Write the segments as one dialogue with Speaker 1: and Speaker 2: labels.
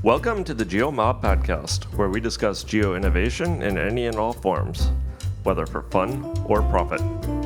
Speaker 1: Welcome to the GeoMob podcast, where we discuss geo innovation in any and all forms, whether for fun or profit.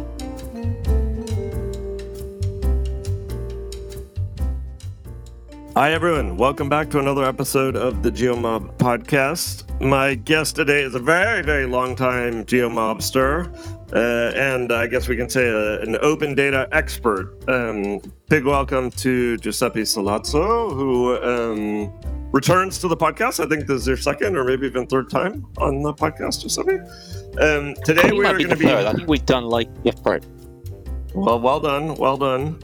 Speaker 1: Hi, everyone. Welcome back to another episode of the GeoMob podcast. My guest today is a very, very long-time GeoMobster, and I guess we can say an open data expert. Big welcome to Giuseppe Salazzo, who returns to the podcast. I think this is your second or maybe even third time on the podcast, Giuseppe. Today we are going to be...
Speaker 2: I think we've done part.
Speaker 1: Well done.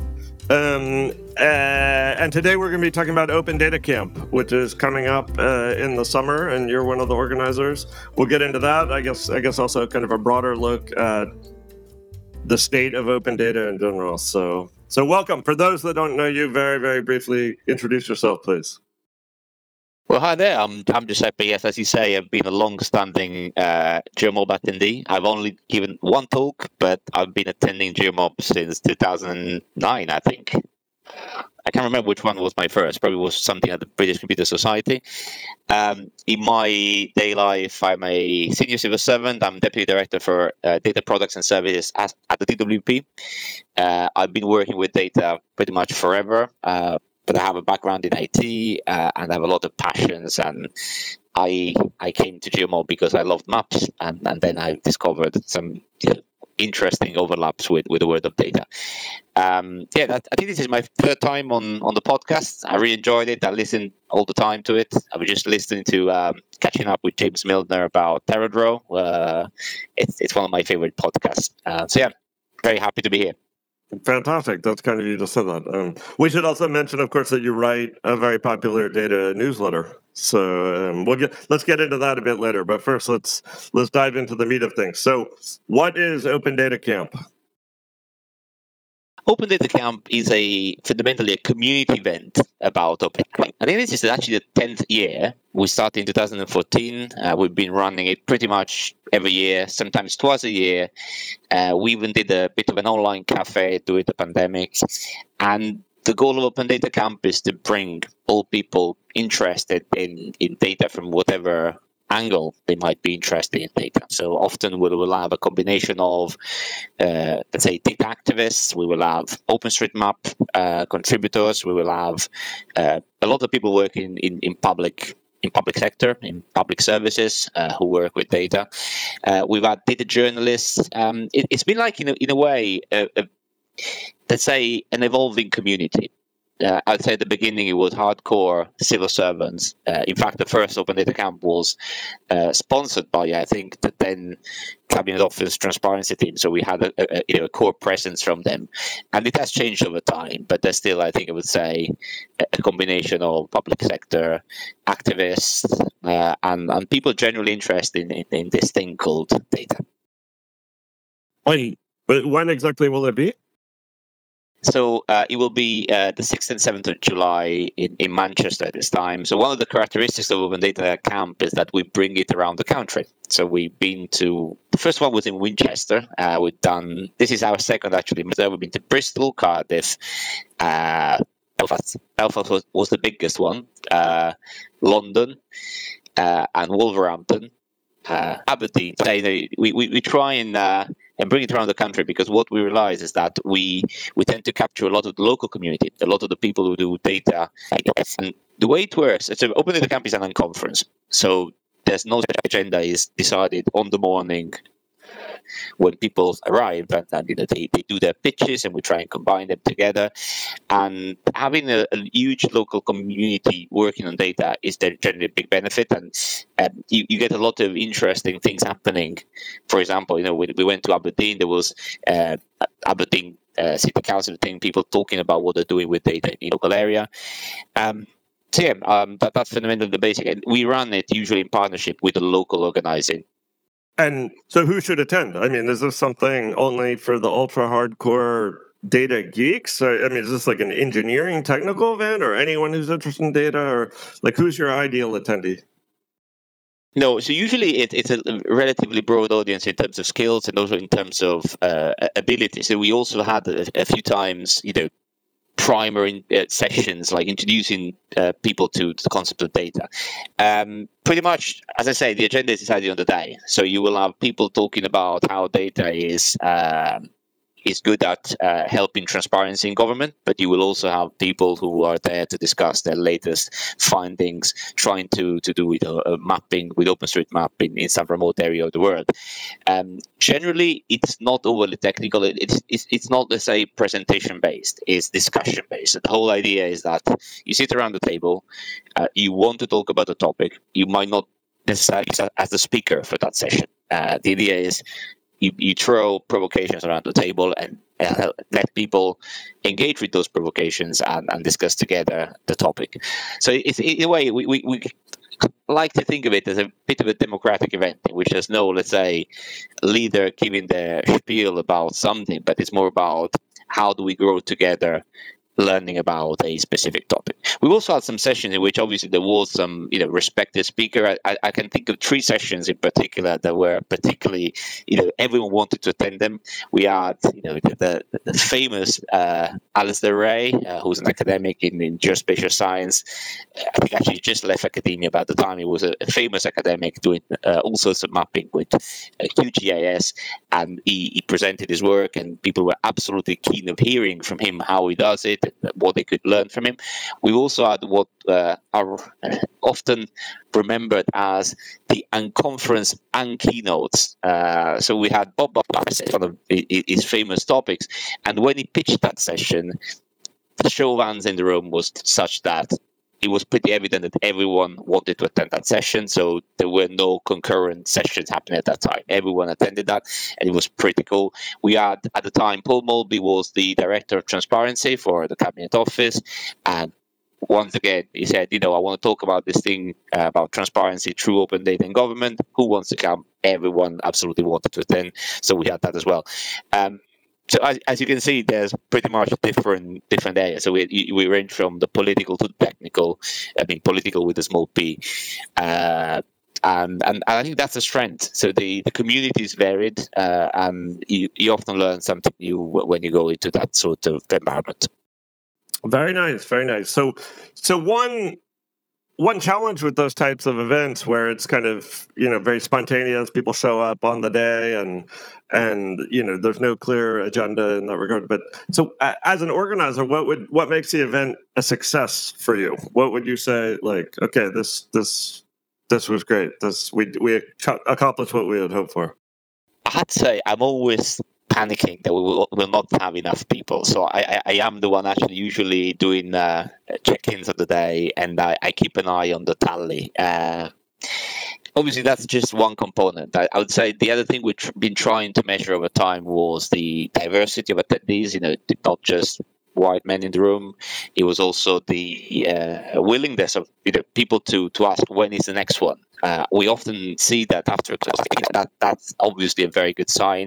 Speaker 1: And today we're going to be talking about Open Data Camp, which is coming up in the summer, and you're one of the organizers. We'll get into that. I guess also kind of a broader look at the state of open data in general. So welcome. For those that don't know you, very, very briefly, introduce yourself, please.
Speaker 2: Well, hi there. I'm Giuseppe. Yes, as you say, I've been a long-standing GeoMob attendee. I've only given one talk, but I've been attending GeoMob since 2009, I think. I can't remember which one was my first. Probably was something at the British Computer Society. In my day life, I'm a senior civil servant. I'm deputy director for data products and services at the DWP. I've been working with data pretty much forever. But I have a background in IT and I have a lot of passions, and I came to GeoMob because I loved maps, and then I discovered some interesting overlaps with the world of data. I think this is my third time on the podcast. I really enjoyed it. I listen all the time to it. I was just listening to catching up with James Milner about TerraDraw. It's one of my favorite podcasts. Very happy to be here.
Speaker 1: Fantastic. That's kind of you just said that. We should also mention, of course, that you write a very popular data newsletter. So let's get into that a bit later. But first, let's dive into the meat of things. So what is Open Data Camp?
Speaker 2: Open Data Camp is fundamentally a community event about open data. I think this is actually the 10th year. We started in 2014. We've been running it pretty much every year, sometimes twice a year. We even did a bit of an online cafe during the pandemic. And the goal of Open Data Camp is to bring all people interested in data from whatever angle they might be interested in data. So often we will have a combination of, let's say, data activists. We will have OpenStreetMap contributors. We will have a lot of people working in public sector, in public services, who work with data. We've had data journalists. It's been like, in a way, let's say, an evolving community. I'd say at the beginning it was hardcore civil servants. In fact, the first Open Data Camp was sponsored by, I think, the then Cabinet Office Transparency Team. So we had a core presence from them, and it has changed over time. But there's still, I think, I would say, a combination of public sector activists and people generally interested in this thing called data.
Speaker 1: But when exactly will it be?
Speaker 2: So it will be the 6th and 7th of July in Manchester this time. So one of the characteristics of Open Data Camp is that we bring it around the country. So we've been to, the first one was in Winchester. This is our second actually. We've been to Bristol, Cardiff, Belfast. Belfast was the biggest one. London and Wolverhampton. Aberdeen. We try and bring it around the country, because what we realize is that we tend to capture a lot of the local community, a lot of the people who do data. And the way it works, Open Data Camp is an unconference, so there's no agenda is decided on the morning when people arrive, and they do their pitches, and we try and combine them together. And having a huge local community working on data is generally a big benefit, and you get a lot of interesting things happening. For example, we went to Aberdeen. There was Aberdeen City Council thing, people talking about what they're doing with data in the local area. That's fundamentally the basic. And we run it usually in partnership with the local organizing.
Speaker 1: And so who should attend? I mean, is this something only for the ultra hardcore data geeks? I mean, is this like an engineering technical event, or anyone who's interested in data, or like who's your ideal attendee?
Speaker 2: No, so usually it's a relatively broad audience in terms of skills and also in terms of ability. So we also had a few times, primary sessions, like introducing people to the concept of data. Pretty much, as I say, the agenda is decided on the day. So you will have people talking about how data is good at helping transparency in government, but you will also have people who are there to discuss their latest findings, trying to do with mapping, with OpenStreetMap in some remote area of the world. Generally, it's not overly technical. It's not, let's say, presentation based. It's discussion based. The whole idea is that you sit around the table, you want to talk about a topic. You might not necessarily as the speaker for that session. The idea is you throw provocations around the table and let people engage with those provocations and discuss together the topic. So it's in a way we like to think of it as a bit of a democratic event in which there's no, let's say, leader giving the spiel about something, but it's more about how do we grow together learning about a specific topic. We've also had some sessions in which obviously there was some, respected speaker. I can think of 3 sessions in particular that were particularly, everyone wanted to attend them. We had, the famous Alistair Ray, who's an academic in geospatial science. I think actually just left academia, but at the time he was a famous academic doing all sorts of mapping with QGIS, and he presented his work, and people were absolutely keen of hearing from him how he does it, what they could learn from him. We also had what are often remembered as the unconference and keynotes. So we had Bob Barnes, one of his famous topics, and when he pitched that session, the show of hands in the room was such that it was pretty evident that everyone wanted to attend that session. So there were no concurrent sessions happening at that time. Everyone attended that, and it was pretty cool. We had, at the time, Paul Mulby was the director of transparency for the Cabinet Office. And once again, he said, I want to talk about this thing about transparency through open data in government. Who wants to come? Everyone absolutely wanted to attend. So we had that as well. So as you can see, there's pretty much different areas. So we range from the political to the technical. I mean, political with a small p, and I think that's a strength. So the community is varied, and you often learn something new when you go into that sort of environment.
Speaker 1: Very nice, very nice. So one challenge with those types of events where it's kind of, very spontaneous, people show up on the day and there's no clear agenda in that regard. But so as an organizer, what makes the event a success for you? What would you say, like, okay, this was great. We accomplished what we had hoped for?
Speaker 2: I'd say I'm always panicking that we will not have enough people. So I am the one actually usually doing check-ins of the day, and I keep an eye on the tally. Obviously, that's just one component. I would say the other thing we've been trying to measure over time was the diversity of attendees, not just white men in the room. It was also the willingness of people to ask when is the next one. We often see that after a class. I think that's obviously a very good sign.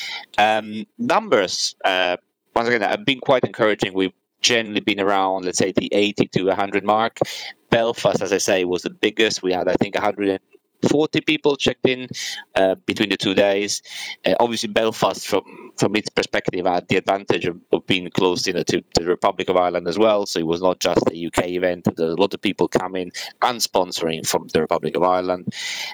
Speaker 2: Numbers, once again, have been quite encouraging. We've generally been around, let's say, the 80 to 100 mark. Belfast, as I say, was the biggest. We had, I think, 140 people checked in between the 2 days. Obviously, Belfast, from its perspective, had the advantage of being close, to the Republic of Ireland as well. So it was not just a UK event. There were a lot of people coming and sponsoring from the Republic of Ireland.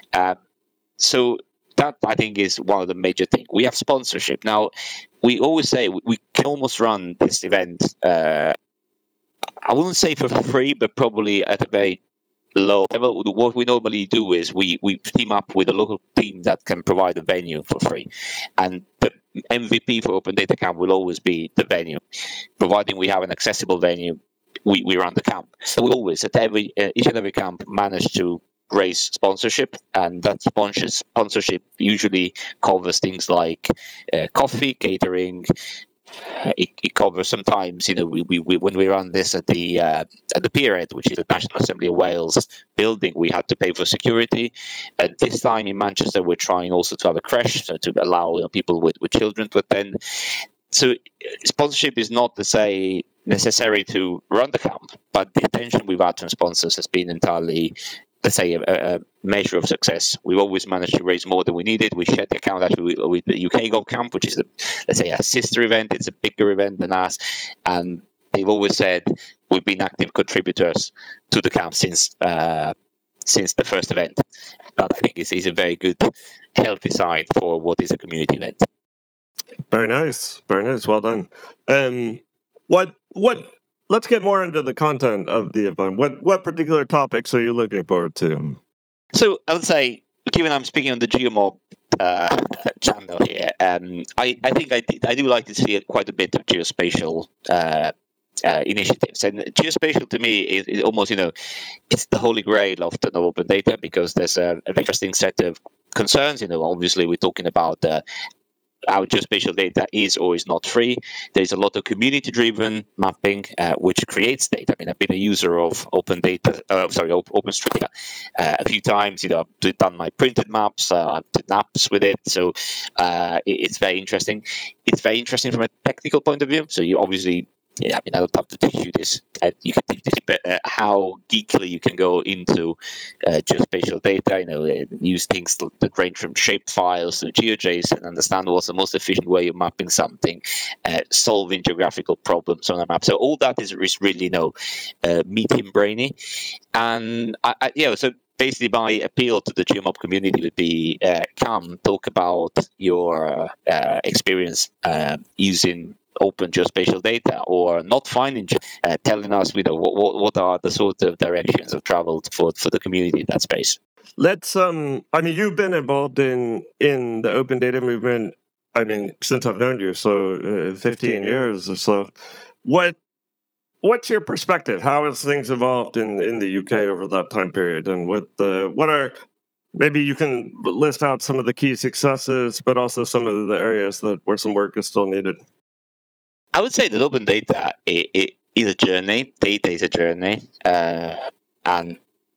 Speaker 2: So that, I think, is one of the major things. We have sponsorship. Now, we always say we can almost run this event, I wouldn't say for free, but probably at a very low level. What we normally do is we team up with a local team that can provide a venue for free, and the MVP for Open Data Camp will always be the venue, providing we have an accessible venue. We run the camp, so we always at each and every camp manage to raise sponsorship, and that sponsorship usually covers things like coffee, catering. It covers sometimes, we when we run this at the Pierhead, which is the National Assembly of Wales building, we had to pay for security. At this time in Manchester, we're trying also to have a creche, so to allow people with children to attend. So sponsorship is not to say necessary to run the camp, but the attention we've had from sponsors has been entirely, let's say, a measure of success. We've always managed to raise more than we needed. We shared the account actually with the UK Golf Camp, which is, let's say, a sister event. It's a bigger event than us. And they've always said we've been active contributors to the camp since the first event. That I think is a very good, healthy sign for what is a community event.
Speaker 1: Very nice. Very nice. Well done. What let's get more into the content of the event. What particular topics are you looking forward to?
Speaker 2: So I would say, given I'm speaking on the GeoMob channel here, I think I do like to see quite a bit of geospatial initiatives. And geospatial to me is almost, it's the holy grail of the open data, because there's an interesting set of concerns. Obviously we're talking about our geospatial data is or is not free. There's a lot of community-driven mapping, which creates data. I mean, I've been a user of OpenStreetMap a few times. I've done my printed maps, I've done apps with it. So it's very interesting. It's very interesting from a technical point of view. So you obviously, I don't have to teach you this. You can teach this, but how geekily you can go into geospatial data, use things that range from shape files to GeoJSON, understand what's the most efficient way of mapping something, solving geographical problems on a map. So all that is really, meaty and brainy. And so basically my appeal to the GeoMob community would be, come talk about your experience using open geospatial data, or not finding, telling us what are the sort of directions of travel for the community in that space.
Speaker 1: Let's you've been involved in the open data movement, since I've known you, so 15 years or so. What's your perspective? How has things evolved in the UK over that time period, and what are, maybe you can list out some of the key successes, but also some of the areas where some work is still needed?
Speaker 2: I would say that open data it is a journey. Data is a journey, and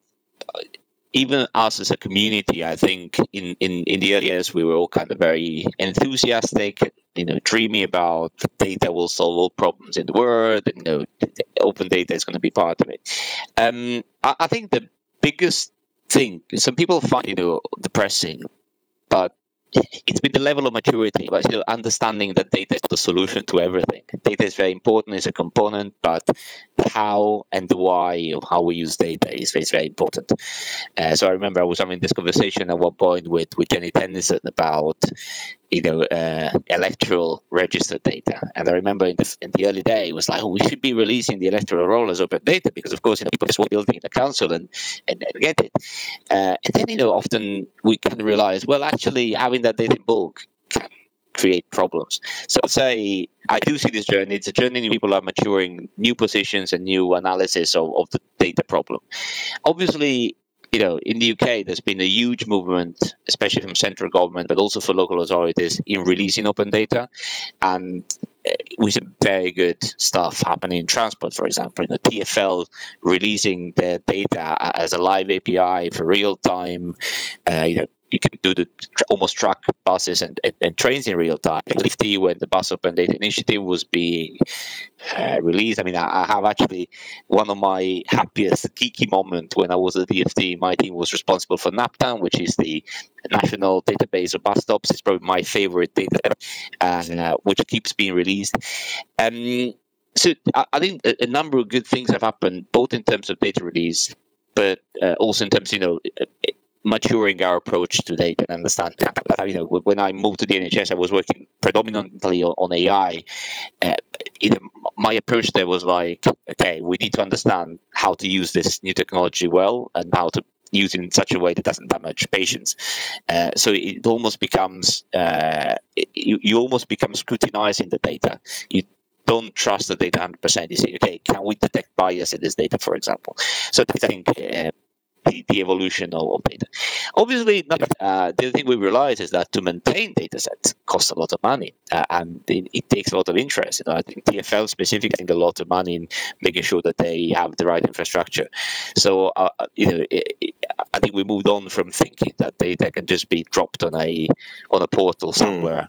Speaker 2: even us as a community, I think in the early years we were all kind of very enthusiastic, dreamy about data will solve all problems in the world, and open data is going to be part of it. I think the biggest thing some people find depressing, but it's been the level of maturity, but understanding that data is the solution to everything. Data is very important, it's a component, but how and the why of how we use data is very important. So I remember I was having this conversation at one point with Jenny Tennyson about electoral register data, and I remember in the early day it was like, we should be releasing the electoral roll as open data, because of course people just want building in the council and get it, and then often we can realize, well, actually having that data in bulk can create problems. So I'd say I do see this journey. It's a journey people are maturing new positions and new analysis of the data problem. Obviously, in the UK, there's been a huge movement, especially from central government, but also for local authorities, in releasing open data. And with some very good stuff happening in transport, for example, TfL releasing their data as a live API for real time. You can do almost track buses and trains in real time. LIFT, when the Bus Open Data Initiative was being released, I have actually one of my happiest geeky moments when I was at DFT. My team was responsible for NAPTAN, which is the national database of bus stops. It's probably my favorite data, which keeps being released. So I think a number of good things have happened, both in terms of data release, but also in terms, maturing our approach to data and understanding. When I moved to the NHS, I was working predominantly on AI. My approach there was like, okay, we need to understand how to use this new technology well, and how to use it in such a way that doesn't damage patients. So it almost becomes you almost become scrutinizing the data. You don't trust the data 100%. You say, okay, can we detect bias in this data, for example? So I think the evolution of data. Obviously, the other thing we realize is that to maintain data sets costs a lot of money, and it takes a lot of interest. I think TfL specifically spends a lot of money in making sure that they have the right infrastructure. So, I think we moved on from thinking that data can just be dropped on a portal somewhere.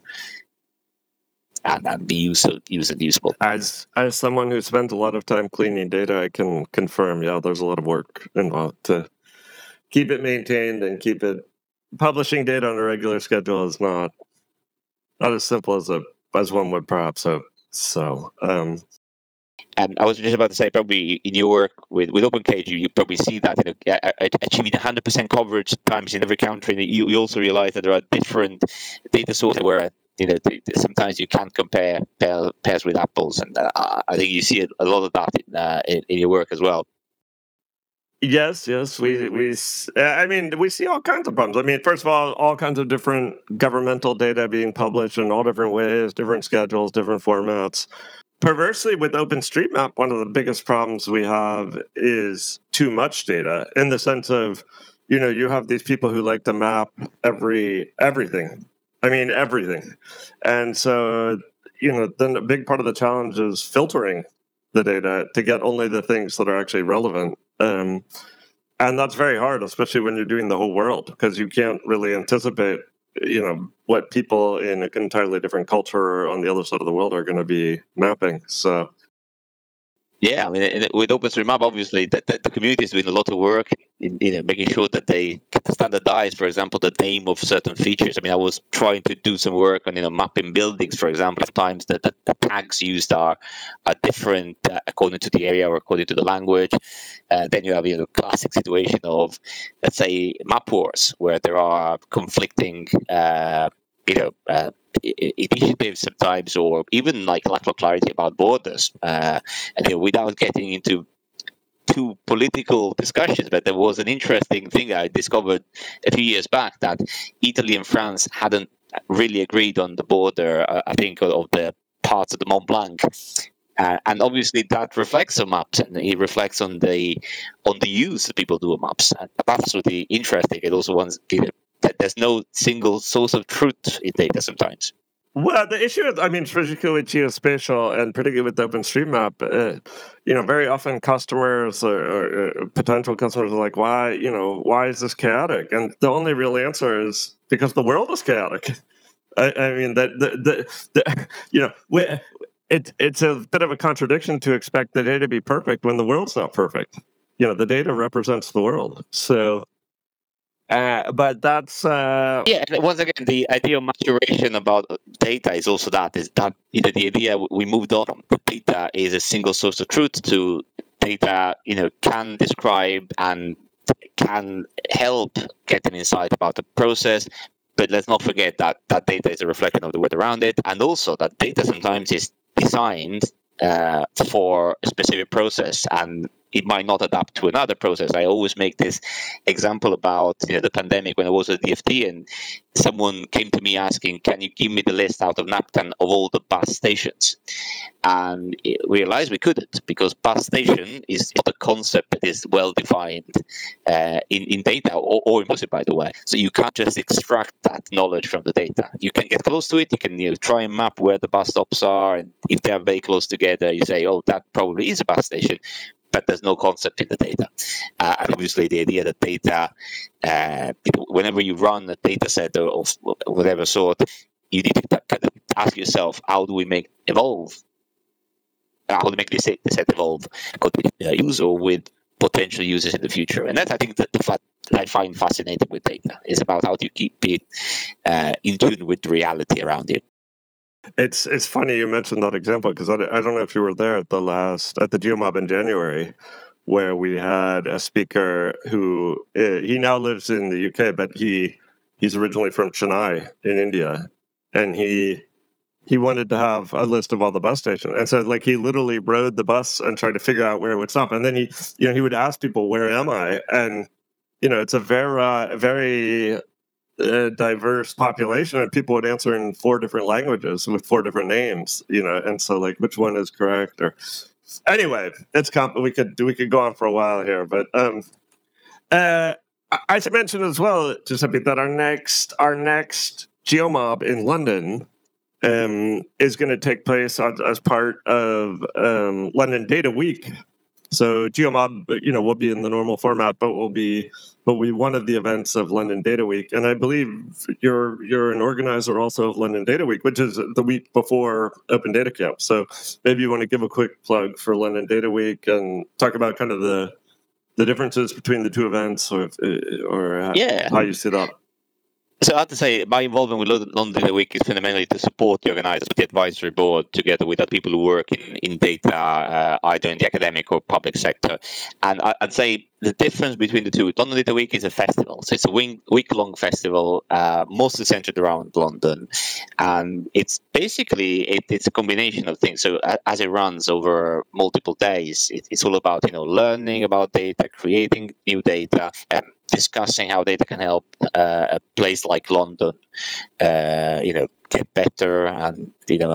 Speaker 2: And be usable.
Speaker 1: As someone who spent a lot of time cleaning data, I can confirm, there's a lot of work involved to keep it maintained and keep it. Publishing data on a regular schedule is not as simple as one would perhaps hope. So,
Speaker 2: And I was just about to say, probably in your work with OpenCage, you probably see that achieving 100% coverage times in every country. You also realize that there are different data sources where sometimes you can't compare pears with apples, and I think you see a lot of that in your work as well.
Speaker 1: Yes, I mean, we see all kinds of problems. I mean, first of all kinds of different governmental data being published in all different ways, different schedules, different formats. Perversely, with OpenStreetMap, one of the biggest problems we have is too much data, in the sense of, you have these people who like to map everything. I mean, everything. And so, then a big part of the challenge is filtering the data to get only the things that are actually relevant. And that's very hard, especially when you're doing the whole world, because you can't really anticipate, what people in an entirely different culture on the other side of the world are going to be mapping. So
Speaker 2: yeah, I mean, with OpenStreetMap, obviously, the community is doing a lot of work in making sure that they standardize, for example, the name of certain features. I mean, I was trying to do some work on mapping buildings, for example. At times, the tags used are different according to the area or according to the language. Then you have classic situation of, let's say, map wars, where there are conflicting initiatives sometimes, or even like lack of clarity about borders. And without getting into too political discussions, but there was an interesting thing I discovered a few years back, that Italy and France hadn't really agreed on the border, I think, of the parts of the Mont Blanc. And obviously that reflects on maps, and it reflects on the use that people do of maps. And that's really interesting. It also wants that there's no single source of truth in data sometimes.
Speaker 1: Well, the issue is, I mean, particularly with geospatial and particularly with OpenStreetMap, very often customers or potential customers are like, why is this chaotic? And the only real answer is because the world is chaotic. I mean, it's a bit of a contradiction to expect the data to be perfect when the world's not perfect. The data represents the world. So, but that's
Speaker 2: yeah. And once again, the idea of maturation about data is that the idea we moved on from data is a single source of truth to data can describe and can help get an insight about the process. But let's not forget that data is a reflection of the world around it, and also that data sometimes is designed for a specific process, and it might not adapt to another process. I always make this example about the pandemic when I was at DFT, and someone came to me asking, "Can you give me the list out of napkin of all the bus stations?" And we realized we couldn't, because bus station is not a concept that is well defined in data or in music, by the way. So you can't just extract that knowledge from the data. You can get close to it. You can try and map where the bus stops are, and if they are very close together, you say, "Oh, that probably is a bus station." But there's no concept in the data. And obviously, the idea that data, whenever you run a data set of whatever sort, you need to kind of ask yourself, how do we make evolve? How to make this set evolve use or with potential users in the future? And that's, I think, the fact that I find fascinating with data is about how do you keep it in tune with the reality around you.
Speaker 1: It's funny you mentioned that example, because I don't know if you were there at the GeoMob in January, where we had a speaker who he now lives in the UK, but he's originally from Chennai in India, and he wanted to have a list of all the bus stations, and so he literally rode the bus and tried to figure out where it would stop, and then he would ask people, "Where am I?" And it's a very diverse population, and people would answer in 4 different languages with 4 different names, and so which one is correct? Or anyway, it's we could go on for a while here, but I should mention as well, Giuseppe, that our next GeoMob in London is going to take place as part of London Data Week. So GeoMob, will be in the normal format, but will be one of the events of London Data Week. And I believe you're an organizer also of London Data Week, which is the week before Open Data Camp. So maybe you want to give a quick plug for London Data Week and talk about kind of the differences between the two events, or
Speaker 2: Yeah.
Speaker 1: how you see that.
Speaker 2: So I have to say, my involvement with London Data Week is fundamentally to support the organizers, the advisory board, together with other people who work in data, either in the academic or public sector. And I'd say the difference between the two, London Data Week is a festival. So it's a week-long festival, mostly centered around London. And it's basically, it's a combination of things. So as it runs over multiple days, it's all about, learning about data, creating new data, discussing how data can help a place like London, get better and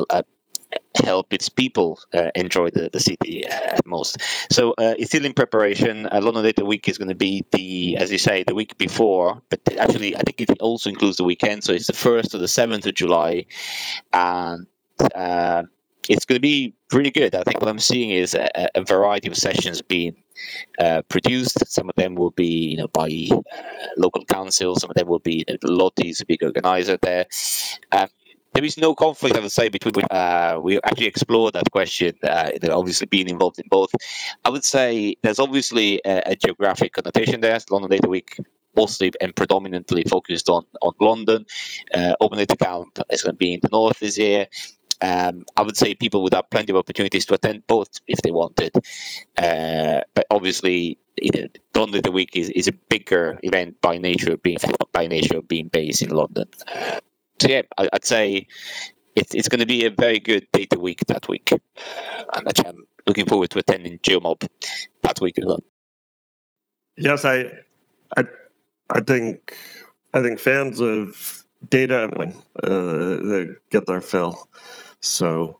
Speaker 2: help its people enjoy the city most. So it's still in preparation. London Data Week is going to be as you say, the week before, but actually I think it also includes the weekend. So it's the 1st to the 7th of July, and it's going to be really good. I think what I'm seeing is a variety of sessions being produced. Some of them will be, by local councils. Some of them will be Lottie's a big organizer there. There is no conflict, I would say, between. We actually explored that question. Obviously, being involved in both, I would say there's obviously a geographic connotation there. London Data Week mostly and predominantly focused on London. Open Data Camp is going to be in the north this year. I would say people would have plenty of opportunities to attend both if they wanted. But obviously, London Data Week is a bigger event by nature of being based in London. So yeah, I'd say it's going to be a very good data week that week, and actually I'm looking forward to attending GeoMob that week as well.
Speaker 1: Yes, I think fans of data they get their fill. So,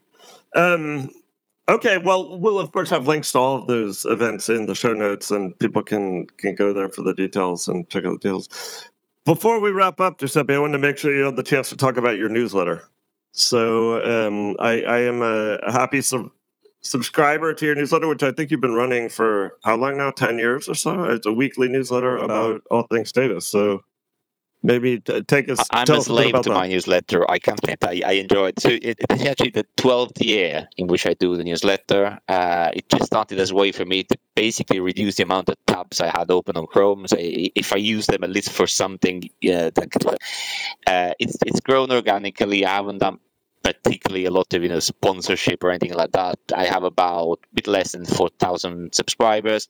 Speaker 1: okay. Well, we'll of course have links to all of those events in the show notes, and people can go there for the details and check out the deals. Before we wrap up, Giuseppe, I want to make sure you have the chance to talk about your newsletter. So, I am a happy subscriber to your newsletter, which I think you've been running for how long now? 10 years or so? It's a weekly newsletter about all things data. So maybe take us.
Speaker 2: I'm
Speaker 1: tell
Speaker 2: a
Speaker 1: us a bit
Speaker 2: slave
Speaker 1: about
Speaker 2: to
Speaker 1: that.
Speaker 2: my newsletter. I can't say I enjoy it. So it's actually the 12th year in which I do the newsletter. It just started as a way for me to basically reduce the amount of tabs I had open on Chrome. So if I use them at least for something, it's grown organically. I haven't done particularly a lot of sponsorship or anything like that. I have about a bit less than 4,000 subscribers.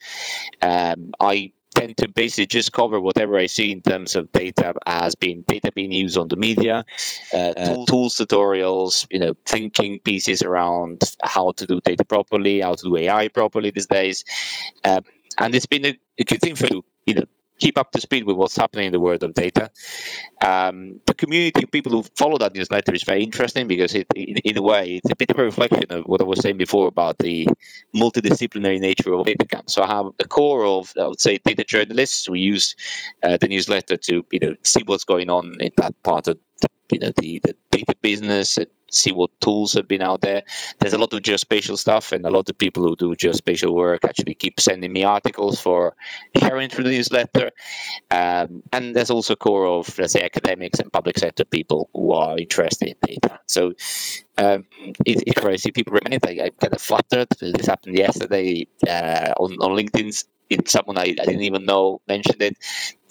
Speaker 2: I tend to basically just cover whatever I see in terms of data being used on the media, tools, tutorials, thinking pieces around how to do data properly, how to do AI properly these days, and it's been a good thing for keep up to speed with what's happening in the world of data. The community of people who follow that newsletter is very interesting because in a way, it's a bit of a reflection of what I was saying before about the multidisciplinary nature of data camp. So I have a core of, I would say, data journalists who use the newsletter to see what's going on in that part of the data business and see what tools have been out there. There's a lot of geospatial stuff, and a lot of people who do geospatial work actually keep sending me articles for sharing through the newsletter. And there's also a core of, let's say, academics and public sector people who are interested in data. So if I see people recommend it, I'm kind of flattered. This happened yesterday on LinkedIn. Someone I didn't even know mentioned it.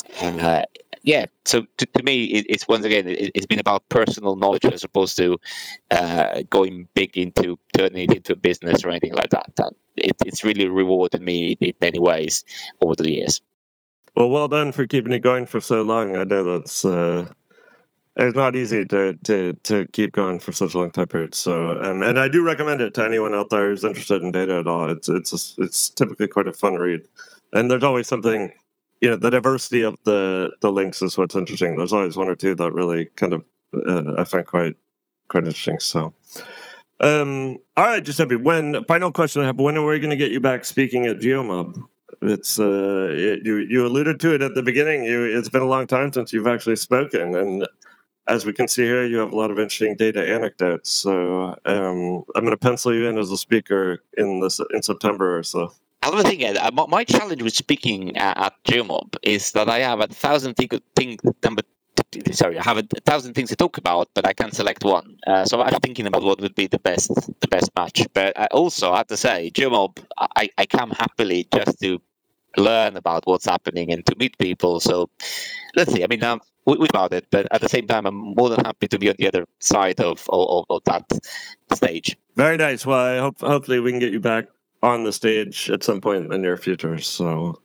Speaker 2: Yeah, so to me, it's once again, it's been about personal knowledge as opposed to going big into turning it into a business or anything like that. And it's really rewarded me in many ways over the years.
Speaker 1: Well done for keeping it going for so long. I know that's it's not easy to keep going for such a long time period. So, and I do recommend it to anyone out there who's interested in data at all. It's typically quite a fun read, and there's always something. The diversity of the links is what's interesting. There's always one or two that really kind of I find quite interesting. So, all right, Giuseppe. Final question I have: when are we going to get you back speaking at GeoMob? It's you alluded to it at the beginning. It's been a long time since you've actually spoken, and as we can see here, you have a lot of interesting data anecdotes. So I'm going to pencil you in as a speaker in September or so.
Speaker 2: Another thing, my challenge with speaking at GeoMob is that I have 1,000 things. I have 1,000 things to talk about, but I can't select one. So I'm thinking about what would be the best match. But I also have to say, GeoMob, I come happily just to learn about what's happening and to meet people. So let's see. I mean, about it, but at the same time, I'm more than happy to be on the other side of that stage.
Speaker 1: Very nice. Well, hopefully we can get you back on the stage at some point in the near future. So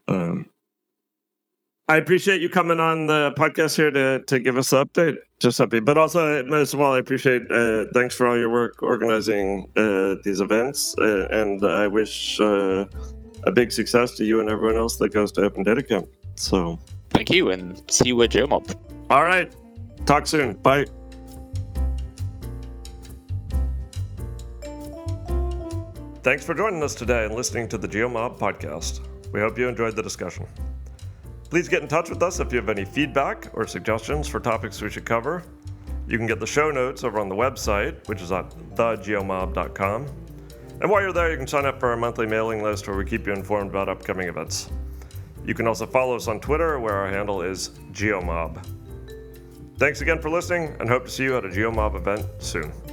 Speaker 1: I appreciate you coming on the podcast here to give us the update, Giuseppe. But also, most of all, I appreciate thanks for all your work organizing these events, and I wish a big success to you and everyone else that goes to Open Data Camp. So
Speaker 2: thank you, and see you at GeoMob.
Speaker 1: All right, talk soon. Bye. Thanks for joining us today and listening to the GeoMob podcast. We hope you enjoyed the discussion. Please get in touch with us if you have any feedback or suggestions for topics we should cover. You can get the show notes over on the website, which is at thegeomob.com. And while you're there, you can sign up for our monthly mailing list where we keep you informed about upcoming events. You can also follow us on Twitter, where our handle is GeoMob. Thanks again for listening, and hope to see you at a GeoMob event soon.